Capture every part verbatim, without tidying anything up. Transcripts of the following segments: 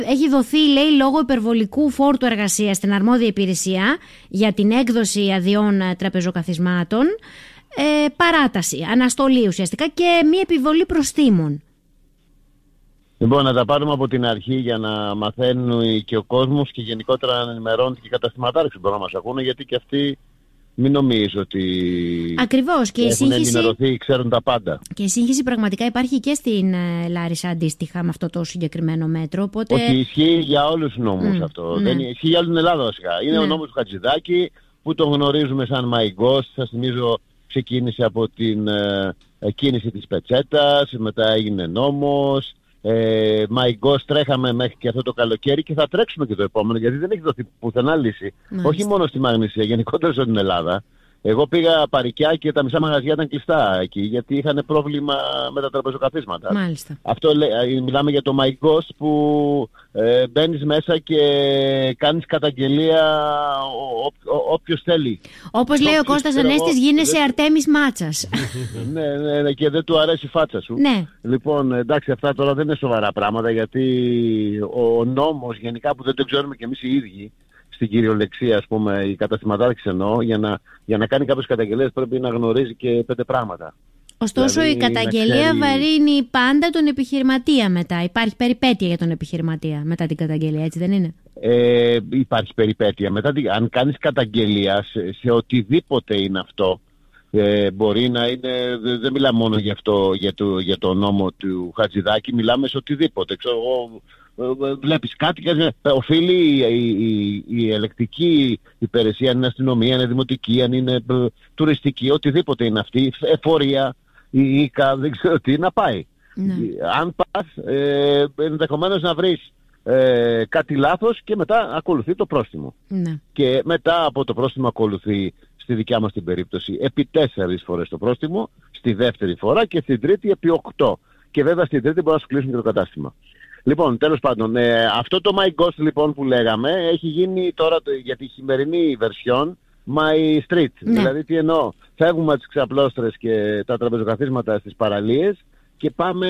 Έχει δοθεί, λέει, λόγω υπερβολικού φόρτου εργασίας στην αρμόδια υπηρεσία για την έκδοση αδειών τραπεζοκαθισμάτων, ε, παράταση, αναστολή ουσιαστικά και μη επιβολή προστίμων. Λοιπόν, να τα πάρουμε από την αρχή για να μαθαίνουν και ο κόσμος και γενικότερα να ενημερώνουν και οι καταστηματάρχες που μπορούν να μας ακούνε, γιατί και αυτοί μην νομίζω ότι ακριβώς, και η έχουν σύγχυση... ενημερωθεί, ξέρουν τα πάντα. Και η σύγχυση πραγματικά υπάρχει και στην ε, Λάρισα αντίστοιχα με αυτό το συγκεκριμένο μέτρο. Οπότε... Όχι, ισχύει για όλους τους νόμους mm, αυτό. Ναι. Δεν ισχύει για όλη την Ελλάδα βασικά. Είναι ναι. ο νόμος του Χατζηδάκη που τον γνωρίζουμε σαν My Ghost. Σας θυμίζω ξεκίνησε από την ε, κίνηση της πετσέτας, μετά έγινε νόμος. Ε, My Ghost τρέχαμε μέχρι και αυτό το καλοκαίρι και θα τρέξουμε και το επόμενο, γιατί δεν έχει δοθεί πουθενά λύση. Μάλιστα. Όχι μόνο στη Μαγνησία, γενικότερα σε την Ελλάδα. Εγώ πήγα Παρικιά και τα μισά μαγαζιά ήταν κλειστά εκεί, γιατί είχαν πρόβλημα με τα τραπεζοκαθίσματα. Μάλιστα. Αυτό μιλάμε για το My Ghost που ε, μπαίνεις μέσα και κάνεις καταγγελία όποιος θέλει. Όπως λέει ο Κώστας Ανέστης, γίνεσαι δεν... Αρτέμις Μάτσας. ναι, ναι, ναι, και δεν του αρέσει η φάτσα σου. Ναι. Λοιπόν, εντάξει, αυτά τώρα δεν είναι σοβαρά πράγματα, γιατί ο νόμος γενικά που δεν το ξέρουμε κι εμείς οι ίδιοι, στην κυριολεξία, ας πούμε, οι καταστηματάρχες εννοώ, για να, για να κάνει κάποιες καταγγελίες πρέπει να γνωρίζει και πέντε πράγματα. Ωστόσο, δηλαδή, η καταγγελία ξέρει... βαρύνει πάντα τον επιχειρηματία μετά. Υπάρχει περιπέτεια για τον επιχειρηματία μετά την καταγγελία, έτσι δεν είναι? Ε, υπάρχει περιπέτεια. Μετά, αν κάνεις καταγγελία σε, σε οτιδήποτε είναι αυτό, ε, μπορεί να είναι, δεν μιλάμε μόνο για, αυτό, για, το, για το νόμο του Χατζηδάκη, μιλάμε σε οτιδήποτε. Ξέρω εγώ, βλέπεις κάτι και οφείλει η, η, η, η ελεκτική υπηρεσία, αν είναι αστυνομία, αν είναι δημοτική, αν είναι ε, τουριστική, οτιδήποτε είναι αυτή, εφορία, η ΙΚΑ, δεν ξέρω τι, να πάει. Ναι. Αν πας, ε, ενδεχομένως να βρεις ε, κάτι λάθος και μετά ακολουθεί το πρόστιμο. Ναι. Και μετά από το πρόστιμο ακολουθεί, στη δικιά μας την περίπτωση, επί τέσσερις φορές το πρόστιμο, στη δεύτερη φορά και στην τρίτη επί οκτώ. Και βέβαια στην τρίτη μπορεί να σου κλείσουν και το κατάστημα. Λοιπόν, τέλος πάντων, ε, αυτό το My Ghost λοιπόν που λέγαμε έχει γίνει τώρα το, για τη χειμερινή version My Street. Ναι. Δηλαδή τι εννοώ, φεύγουμε τις ξαπλώστρες και τα τραπεζοκαθίσματα στις παραλίες και πάμε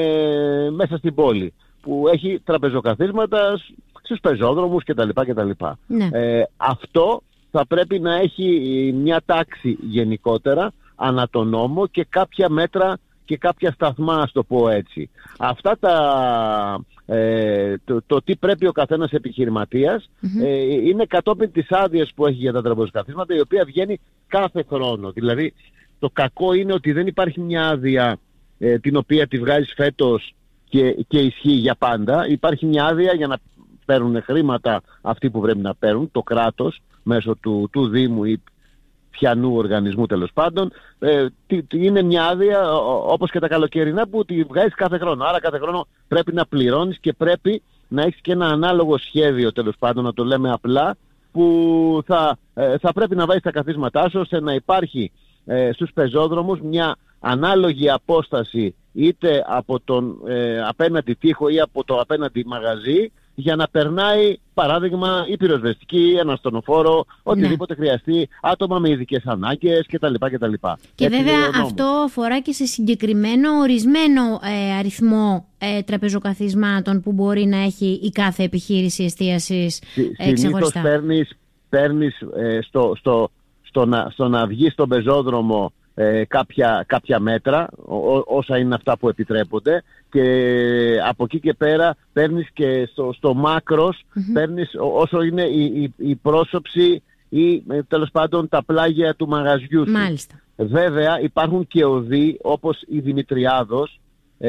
μέσα στην πόλη που έχει τραπεζοκαθίσματα στους πεζόδρομους κτλ. κτλ. Ναι. Ε, αυτό θα πρέπει να έχει μια τάξη γενικότερα ανά τον νόμο και κάποια μέτρα και κάποια σταθμά, ας το πω έτσι. Αυτά τα, ε, το, το τι πρέπει ο καθένας επιχειρηματίας mm-hmm. ε, είναι κατόπιν της άδειας που έχει για τα τραπεζοκαθίσματα, η οποία βγαίνει κάθε χρόνο. Δηλαδή το κακό είναι ότι δεν υπάρχει μια άδεια ε, την οποία τη βγάζεις φέτος και, και ισχύει για πάντα. Υπάρχει μια άδεια για να παίρνουν χρήματα αυτοί που πρέπει να παίρνουν, το κράτος μέσω του, του Δήμου ή πιανού οργανισμού τέλος πάντων. Ε, είναι μια άδεια όπως και τα καλοκαιρινά που τη βγάζεις κάθε χρόνο. Άρα κάθε χρόνο πρέπει να πληρώνεις και πρέπει να έχεις και ένα ανάλογο σχέδιο, τέλος πάντων, να το λέμε απλά, που θα, ε, θα πρέπει να βάζεις τα καθίσματά σου ώστε να υπάρχει ε, στους πεζόδρομους μια ανάλογη απόσταση είτε από τον ε, απέναντι τοίχο ή από το απέναντι μαγαζί, για να περνάει, παράδειγμα, η πυροσβεστική, ένα στονοφόρο, οτιδήποτε ναι. χρειαστεί, άτομα με ειδικές ανάγκες κτλ. κτλ. Και έτσι βέβαια αυτό αφορά και σε συγκεκριμένο ορισμένο ε, αριθμό ε, τραπεζοκαθισμάτων που μπορεί να έχει η κάθε επιχείρηση εστίασης ε, ξεχωριστά. Συνήθως παίρνεις, παίρνεις ε, στο, στο, στο, να, στο να βγει στον πεζόδρομο ε, κάποια, κάποια μέτρα, ό, όσα είναι αυτά που επιτρέπονται, και από εκεί και πέρα παίρνεις και στο, στο μάκρος, mm-hmm. παίρνεις όσο είναι η, η, η πρόσωψη ή τέλος πάντων τα πλάγια του μαγαζιού σου. Μάλιστα. Βέβαια υπάρχουν και οδοί όπως η Δημητριάδος ε,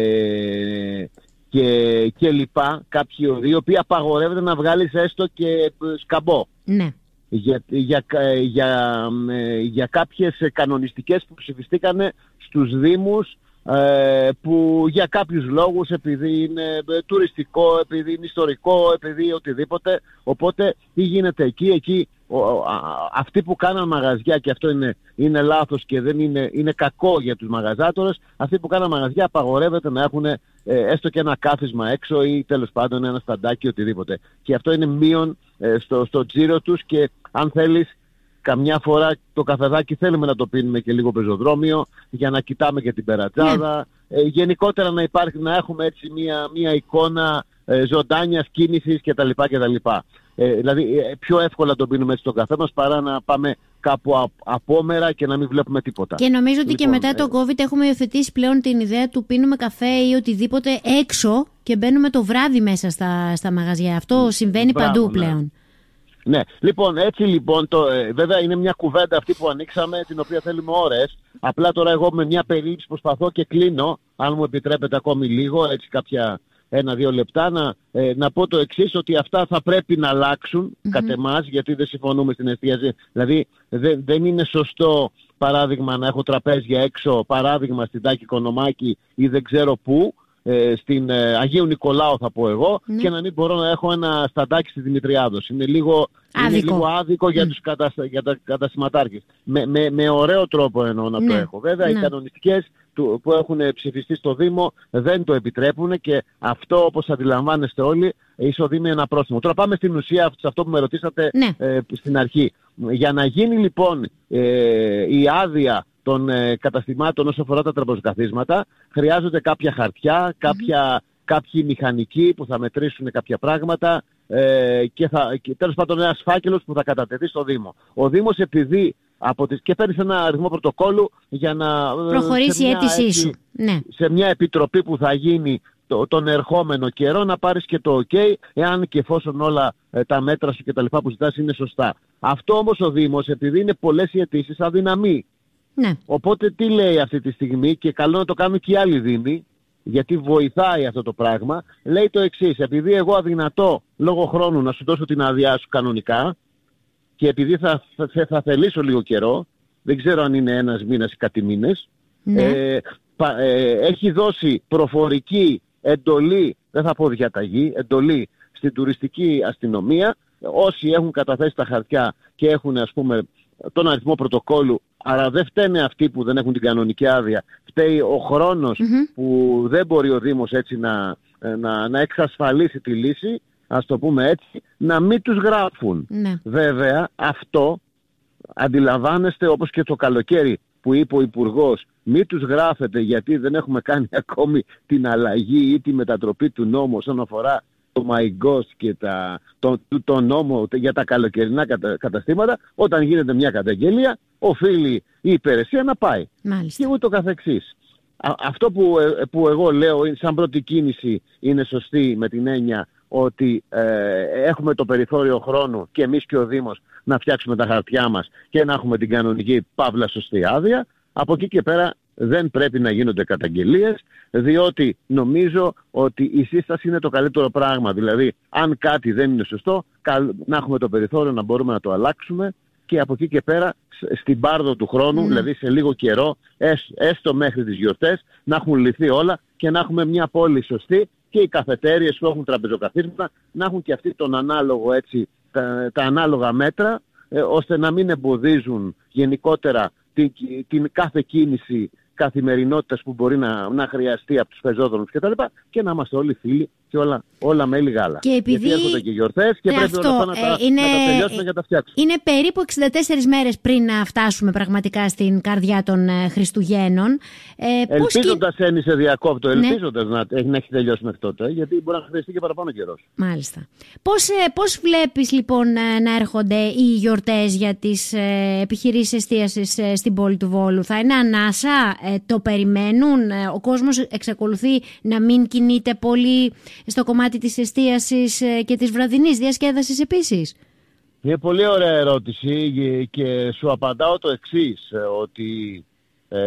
και, και λοιπά, κάποιοι οδοί, οι οποίοι απαγορεύεται να βγάλεις έστω και σκαμπό. Ναι. Για, για, για, για κάποιες κανονιστικές που ψηφιστήκανε στους Δήμους, ε, που για κάποιους λόγους, επειδή είναι τουριστικό, επειδή είναι ιστορικό, επειδή οτιδήποτε, οπότε τι γίνεται εκεί, εκεί ο, α, αυτοί που κάναν μαγαζιά, και αυτό είναι, είναι λάθος και δεν είναι, είναι κακό για τους μαγαζάτορες, αυτοί που κάναν μαγαζιά απαγορεύεται να έχουν ε, έστω και ένα κάθισμα έξω ή τέλος πάντων ένα σταντάκι, οτιδήποτε. Και αυτό είναι μείον ε, στο, στο τζίρο τους, και αν θέλεις, καμιά φορά το καφεδάκι θέλουμε να το πίνουμε και λίγο πεζοδρόμιο για να κοιτάμε και την περατζάδα. Yeah. Ε, γενικότερα να υπάρχει, να έχουμε έτσι μια, μια εικόνα ε, ζωντάνιας κίνησης κτλ. κτλ. Ε, δηλαδή ε, πιο εύκολα τον πίνουμε έτσι τον καφέ μας παρά να πάμε κάπου α, απόμερα και να μην βλέπουμε τίποτα. Και νομίζω ότι λοιπόν, και μετά το COVID έχουμε υιοθετήσει πλέον την ιδέα του πίνουμε καφέ ή οτιδήποτε έξω και μπαίνουμε το βράδυ μέσα στα, στα μαγαζιά. Αυτό συμβαίνει Μπράβο, παντού πλέον. Ναι. ναι, λοιπόν, έτσι λοιπόν, το, ε, βέβαια είναι μια κουβέντα αυτή που ανοίξαμε, την οποία θέλουμε ώρες. Απλά τώρα εγώ με μια περίληψη προσπαθώ και κλείνω, αν μου επιτρέπετε ακόμη λίγο, έτσι κάποια ένα-δύο λεπτά, να, ε, να πω το εξής, ότι αυτά θα πρέπει να αλλάξουν mm-hmm. κατ' εμάς, γιατί δεν συμφωνούμε στην εστίαση. Δηλαδή δεν, δεν είναι σωστό, παράδειγμα, να έχω τραπέζια έξω, παράδειγμα στην Τάκη Κονομάκη ή δεν ξέρω πού, ε, στην ε, Αγίου Νικολάου θα πω εγώ, mm-hmm. και να μην μπορώ να έχω ένα σταντάκι στη Δημητριάδος. Είναι λίγο άδικο, είναι λίγο άδικο mm. για, τους κατασ... για τα κατασυματάρχες. Με, με, με ωραίο τρόπο εννοώ να mm. το έχω. Βέβαια, mm. οι κανονιστικές που έχουν ψηφιστεί στο Δήμο δεν το επιτρέπουν και αυτό, όπως αντιλαμβάνεστε όλοι, εισοδήμει ένα πρόστιμο. Τώρα πάμε στην ουσία, σε αυτό που με ρωτήσατε ναι. ε, στην αρχή. Για να γίνει λοιπόν ε, η άδεια των ε, καταστημάτων όσο αφορά τα τραπεζοκαθίσματα, χρειάζονται κάποια χαρτιά, κάποια, mm-hmm. κάποιοι μηχανικοί που θα μετρήσουν κάποια πράγματα ε, και, θα, και τέλος πάντων ένας φάκελος που θα κατατεθεί στο Δήμο. Ο Δήμος, επειδή από τις, και παίρνει ένα αριθμό πρωτοκόλλου για να προχωρήσει η αίτησή σου. Ναι. Σε μια επιτροπή που θα γίνει το, τον ερχόμενο καιρό να πάρεις και το OK, εάν και εφόσον όλα ε, τα μέτρα σου και τα λοιπά που ζητάς είναι σωστά. Αυτό όμως ο Δήμος, επειδή είναι πολλές οι αιτήσεις, αδυναμεί. Ναι. Οπότε τι λέει αυτή τη στιγμή, και καλό να το κάνουν και οι άλλοι Δήμοι, γιατί βοηθάει αυτό το πράγμα, λέει το εξής: επειδή εγώ αδυνατώ λόγω χρόνου να σου δώσω την άδειά σου κανονικά, και επειδή θα, θα, θα θελήσω λίγο καιρό, δεν ξέρω αν είναι ένας μήνας ή κάτι μήνες, ναι. ε, πα, ε, έχει δώσει προφορική εντολή, δεν θα πω διαταγή, εντολή στην τουριστική αστυνομία, όσοι έχουν καταθέσει τα χαρτιά και έχουν, ας πούμε, τον αριθμό πρωτοκόλλου, άρα δεν φταίνε αυτοί που δεν έχουν την κανονική άδεια, φταίει ο χρόνος mm-hmm. που δεν μπορεί ο Δήμος έτσι να, να, να εξασφαλίσει τη λύση, ας το πούμε έτσι, να μην τους γράφουν. Ναι. Βέβαια, αυτό αντιλαμβάνεστε, όπως και το καλοκαίρι που είπε ο Υπουργός, μην τους γράφετε γιατί δεν έχουμε κάνει ακόμη την αλλαγή ή τη μετατροπή του νόμου όσον αφορά το MyGhost και τα, το, το, το νόμο για τα καλοκαιρινά κατα, καταστήματα. Όταν γίνεται μια καταγγελία, οφείλει η υπηρεσία να πάει. Μάλιστα. Και ούτω καθεξής. Α, αυτό που, που εγώ λέω σαν πρώτη κίνηση είναι σωστή, με την έννοια ότι ε, έχουμε το περιθώριο χρόνου και εμείς και ο Δήμος να φτιάξουμε τα χαρτιά μας και να έχουμε την κανονική παύλα σωστή άδεια. Από εκεί και πέρα δεν πρέπει να γίνονται καταγγελίες, διότι νομίζω ότι η σύσταση είναι το καλύτερο πράγμα. Δηλαδή, αν κάτι δεν είναι σωστό, να έχουμε το περιθώριο να μπορούμε να το αλλάξουμε και από εκεί και πέρα στην πάρδο του χρόνου, mm. δηλαδή σε λίγο καιρό, έστω μέχρι τις γιορτές, να έχουν λυθεί όλα και να έχουμε μια πόλη σωστή, και οι καφετέριες που έχουν τραπεζοκαθίσματα να έχουν και αυτοί τον ανάλογο, έτσι, τα, τα ανάλογα μέτρα, ε, ώστε να μην εμποδίζουν γενικότερα την, την κάθε κίνηση καθημερινότητας που μπορεί να, να χρειαστεί από τους πεζόδρομους κτλ. Και, και να είμαστε όλοι φίλοι και όλα, όλα μέλη γάλα. Και επειδή... Γιατί έρχονται και γιορτές και ναι, πρέπει αυτό, όλα αυτά να, ε, είναι... να τα τελειώσουμε και να τα φτιάξουμε. Είναι περίπου εξήντα τέσσερις μέρες πριν να φτάσουμε πραγματικά στην καρδιά των ε, Χριστουγέννων. Ε, ελπίζοντας, και... ένισε διακόπτω, ναι. ελπίζοντας να, να έχει τελειώσει μέχρι τότε, γιατί μπορεί να χρειαστεί και παραπάνω καιρός. Μάλιστα. Πώς, ε, πώς βλέπεις λοιπόν ε, να έρχονται οι γιορτές για τις ε, επιχειρήσεις εστίασης ε, στην πόλη του Βόλου? Θα είναι ανάσα, ε, το περιμένουν, ε, ο κόσμος εξακολουθεί να μην κινείται πολύ στο κομμάτι της εστίασης ε, και της βραδινής διασκέδασης επίσης? Είναι πολύ ωραία ερώτηση και σου απαντάω το εξής, ότι ε,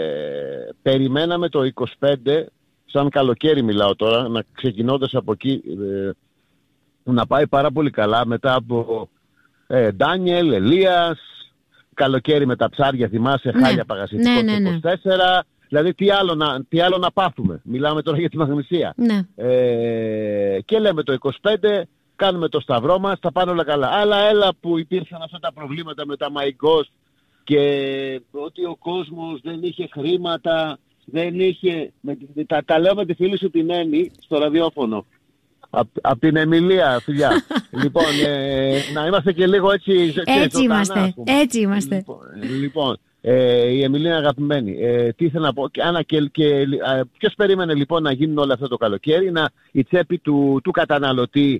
περιμέναμε το είκοσι πέντε, σαν καλοκαίρι μιλάω τώρα, να ξεκινώντας από εκεί, ε, να πάει πάρα πολύ καλά μετά από ε, Ντάνιελ, Ελίας, καλοκαίρι με τα ψάρια, θυμάσαι, ναι. Χάλια Παγασιτικό, ναι, ναι, ναι. είκοσι τέσσερα, δηλαδή τι άλλο, να, τι άλλο να πάθουμε, μιλάμε τώρα για τη Μαγνησία. Ναι. Ε, και λέμε το είκοσι πέντε, κάνουμε το σταυρό μας, θα πάνε όλα καλά. Αλλά έλα που υπήρχαν αυτά τα προβλήματα με τα MyGhost και ότι ο κόσμος δεν είχε χρήματα, δεν είχε... Με, τα, τα λέω με τη φίλη σου την Έννη στο ραδιόφωνο. Απ' απ' την Εμιλία, φιλιά. Λοιπόν, ε, να είμαστε και λίγο έτσι... Έτσι είμαστε, ζωντανά, έτσι είμαστε. Λοιπόν, λοιπόν Ε, η Εμιλία είναι αγαπημένη. Ε, τι ήθελα να πω, και, Άννα, και, και, ε, ποιος περίμενε λοιπόν να γίνουν όλα αυτό το καλοκαίρι, να, η τσέπη του, του καταναλωτή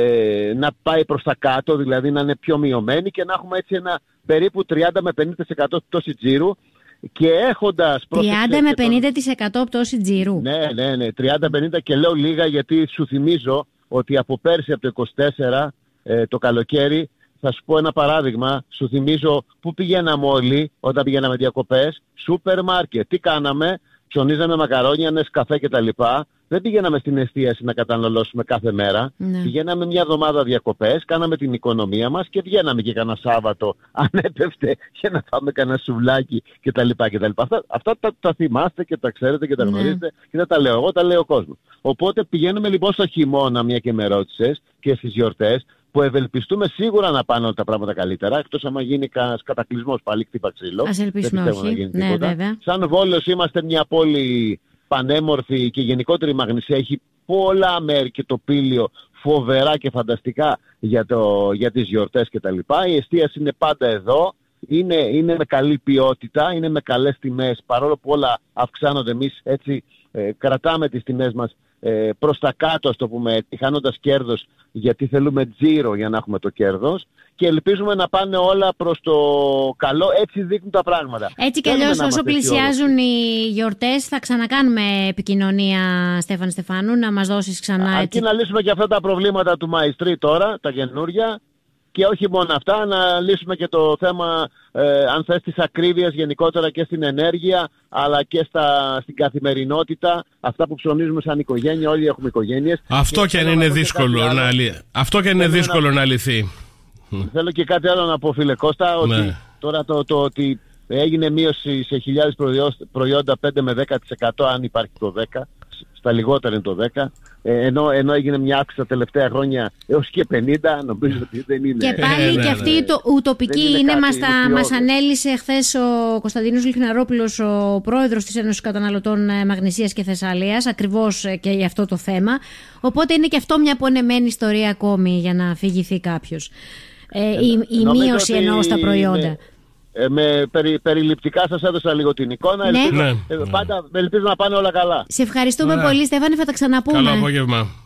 ε, να πάει προς τα κάτω, δηλαδή να είναι πιο μειωμένη και να έχουμε έτσι ένα περίπου τριάντα με πενήντα τοις εκατό πτώση τζίρου. Και έχοντας τριάντα με πενήντα τοις εκατό πτώση τζίρου. Ναι, ναι, ναι, τριάντα με πενήντα και λέω λίγα γιατί σου θυμίζω ότι από πέρσι από το είκοσι τέσσερα ε, το καλοκαίρι, θα σου πω ένα παράδειγμα, σου θυμίζω πού πηγαίναμε όλοι όταν πηγαίναμε διακοπές, σούπερ μάρκετ. Τι κάναμε, ψωνίζαμε μακαρόνια, νεσκαφέ κτλ. Δεν πηγαίναμε στην εστίαση να καταναλώσουμε κάθε μέρα. Ναι. Πηγαίναμε μια εβδομάδα διακοπές, κάναμε την οικονομία μας και βγαίναμε και κανένα Σάββατο, αν έπεφτε, για να φάμε κανένα σουβλάκι κτλ. κτλ. Αυτά, αυτά τα, τα θυμάστε και τα ξέρετε και τα γνωρίζετε, ναι. Και δεν τα λέω εγώ, τα λέει ο κόσμος. Οπότε πηγαίνουμε λοιπόν στο χειμώνα, μια και με ρώτησες, και στις γιορτές, που ευελπιστούμε σίγουρα να πάνε όλα τα πράγματα καλύτερα, εκτός άμα γίνει κανένας κατακλυσμός πάλι χτύπα ξύλο. Ας ελπίσουμε όχι. Ναι, βέβαια. Σαν Βόλος είμαστε μια πόλη πανέμορφη και γενικότερη Μαγνησία, έχει πολλά μέρη και τοπήλιο φοβερά και φανταστικά για, το, για τις γιορτές κτλ. Η εστίαση είναι πάντα εδώ, είναι, είναι με καλή ποιότητα, είναι με καλές τιμές, παρόλο που όλα αυξάνονται, εμείς έτσι ε, κρατάμε τις τιμές μας ε, προς τα κάτω, ας το πούμε, χάνοντας κέρδος, γιατί θέλουμε τζίρο για να έχουμε το κέρδος και ελπίζουμε να πάνε όλα προς το καλό, έτσι δείχνουν τα πράγματα. Έτσι κι αλλιώς όσο πλησιάζουν οι γιορτές θα ξανακάνουμε επικοινωνία, Στέφαν Στεφάνου, να μας δώσεις ξανά έτσι. Αρκεί να λύσουμε και αυτά τα προβλήματα του Μαϊστρή τώρα, τα καινούρια, και όχι μόνο αυτά, να λύσουμε και το θέμα, ε, αν θες, της ακρίβειας γενικότερα και στην ενέργεια, αλλά και στα, στην καθημερινότητα, αυτά που ψωνίζουμε σαν οικογένεια, όλοι έχουμε οικογένειες. Αυτό και αν είναι δύσκολο να, αυτό και είναι δύσκολο να... να λυθεί. Θέλω και κάτι άλλο να πω, φίλε Κώστα, ότι ναι. Τώρα το, το ότι έγινε μείωση σε χιλιάδες προϊόντα πέντε με δέκα τοις εκατό, αν υπάρχει το δέκα, στα λιγότερα είναι το δέκα, ενώ, ενώ έγινε μια αύξηση τα τελευταία χρόνια έως και πενήντα, νομίζω ότι δεν είναι. Και πάλι ε, και αυτή η το, ουτοπική είναι, είναι μας, τα, μας ανέλησε χθες ο Κωνσταντίνος Λιχναρόπουλος, ο πρόεδρος της Ένωσης Καταναλωτών Μαγνησίας και Θεσσαλίας, ακριβώς και για αυτό το θέμα. Οπότε είναι και αυτό μια πονεμένη ιστορία ακόμη για να αφηγηθεί κάποιος. Ε, η η μείωση εννοώ στα προϊόντα. Είναι... Ε, με περι, περιληπτικά σας έδωσα λίγο την εικόνα. Ναι. Ελπίζω, ναι. ε, πάντα, ελπίζω να πάνε όλα καλά. Σε ευχαριστούμε ναι. πολύ, Στέφανε, θα τα ξαναπούμε. Καλό απόγευμα.